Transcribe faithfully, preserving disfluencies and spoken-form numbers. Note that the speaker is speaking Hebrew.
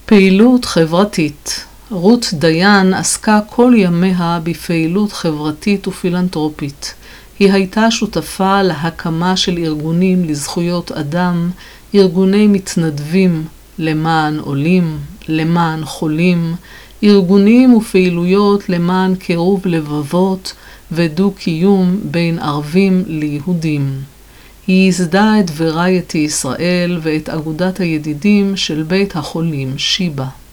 פעילות חברתית. רות דיין עסקה כל ימיה בפעילות חברתית ופילנטרופית. היא הייתה שותפה להקמה של ארגונים לזכויות אדם, ארגוני מתנדבים למען עולים, למען חולים, ארגונים ופעילויות למען קירוב לבבות ודו-קיום בין ערבים ליהודים. היא ייסדה את ורייטי ישראל ואת אגודת הידידים של בית החולים שיבא.